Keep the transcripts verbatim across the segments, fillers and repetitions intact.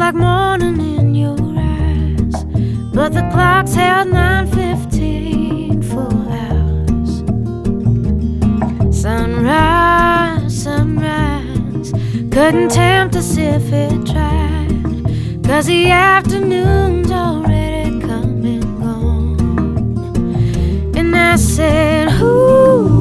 like morning in your eyes, but the clock's held nine fifteen full hours. Sunrise, sunrise, couldn't tempt us if it tried, 'cause the afternoon's already come and gone. And I said, ooh,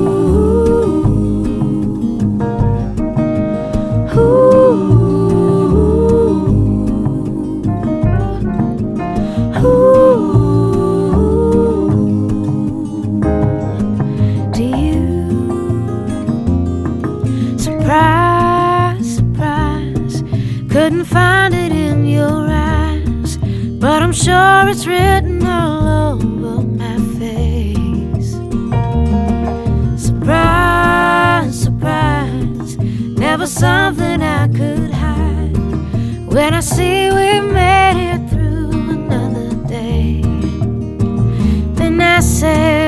couldn't find it in your eyes, but I'm sure it's written all over my face. Surprise, surprise, never something I could hide. When I see we made it through another day, then I say